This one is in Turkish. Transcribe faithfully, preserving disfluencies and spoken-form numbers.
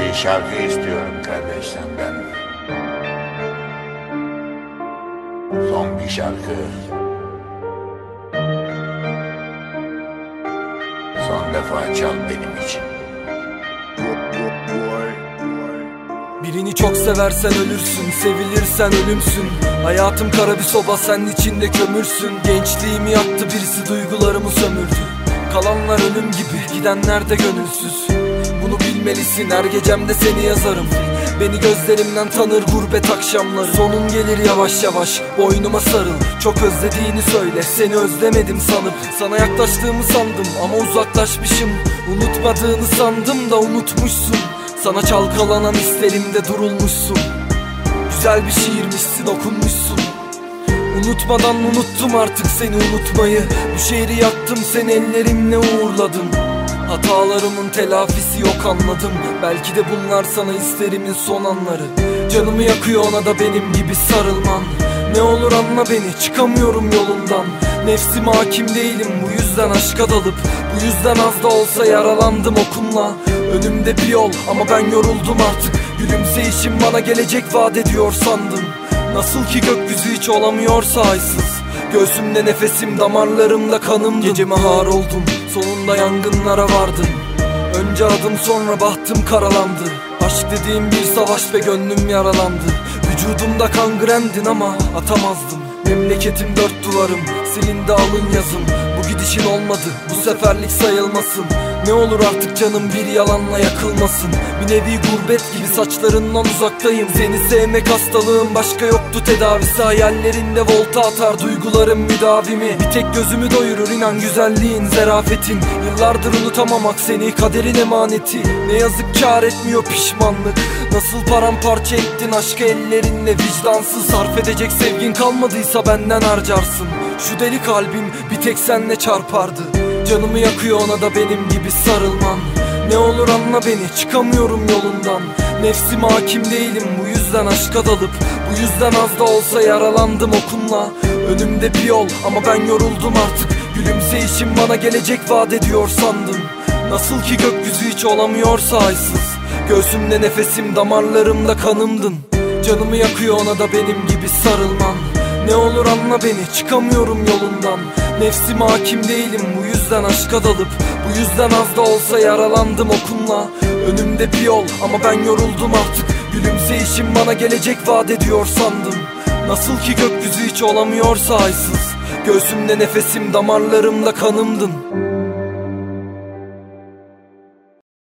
Bir şarkı istiyorum kardeş senden. Son bir şarkı. Son defa çal benim için. Birini çok seversen ölürsün, sevilirsen ölümsün. Hayatım kara bir soba, sen içinde kömürsün. Gençliğimi yaktı birisi, duygularımı sömürdü. Kalanlar ölüm gibi, gidenler de gönülsüz. Bunu bilmelisin, her gecemde seni yazarım. Beni gözlerimden tanır gurbet akşamları. Sonun gelir yavaş yavaş, boynuma sarıl. Çok özlediğini söyle, seni özlemedim sanıp. Sana yaklaştığımı sandım ama uzaklaşmışım. Unutmadığını sandım da unutmuşsun. Sana çalkalanan hislerimde durulmuşsun. Güzel bir şiirmişsin, okunmuşsun. Unutmadan unuttum artık seni unutmayı. Bu şehri yaktım, seni ellerimle uğurladım. Hatalarımın telafisi yok anladım. Belki de bunlar sana hislerimin son anları. Canımı yakıyor ona da benim gibi sarılman. Ne olur anla beni, çıkamıyorum yolundan. Nefsime hakim değilim, bu yüzden aşka dalıp, bu yüzden az da olsa yaralandım okunla. Önümde bir yol ama ben yoruldum artık. Gülümseyişim bana gelecek vaat ediyor sandım. Nasıl ki gökyüzü hiç olamıyorsa aysız. Göğsümde nefesim, damarlarımda kanımdın. Geceme har oldum, sonunda yangınlara vardım. Önce adım sonra bahtım karalandı. Aşk dediğim bir savaş ve gönlüm yaralandı. Vücudumda kangrendin ama atamazdım. Memleketim dört duvarım, silindi alın yazım. Bu gidişin olmadı, bu seferlik sayılmasın. Ne olur artık canım bir yalanla yakılmasın. Bir nevi gurbet gibi saçlarından uzaktayım. Seni sevmek hastalığım, başka yoktu tedavisi. Hayallerinde volta atar duygularım müdavimi. Bir tek gözümü doyurur inan güzelliğin, zarafetin. Yıllardır unutamamak seni, kaderin emaneti. Ne yazık kâr etmiyor pişmanlık. Nasıl paramparça ettin aşkı ellerinle, vicdansız. Sarf edecek sevgin kalmadıysa benden harcarsın. Şu deli kalbim bir tek senle çarpardı. Canımı yakıyor ona da benim gibi sarılman. Ne olur anla beni, çıkamıyorum yolundan. Nefsime hakim değilim, bu yüzden aşka dalıp, bu yüzden az da olsa yaralandım okunla. Önümde bir yol ama ben yoruldum artık. Gülümseyişim bana gelecek vaat ediyor sandım. Nasıl ki gökyüzü hiç olamıyorsa aysız. Göğsümde nefesim, damarlarımda kanımdın. Canımı yakıyor ona da benim gibi sarılman. Ne olur anla beni, çıkamıyorum yolundan. Nefsime hakim değilim, bu yüzden aşka dalıp, bu yüzden az da olsa yaralandım okunla. Önümde bir yol ama ben yoruldum artık. Gülümseyişim bana gelecek vaat ediyor sandım. Nasıl ki gökyüzü hiç olamıyorsa aysız. Göğsümde nefesim, damarlarımda kanımdın.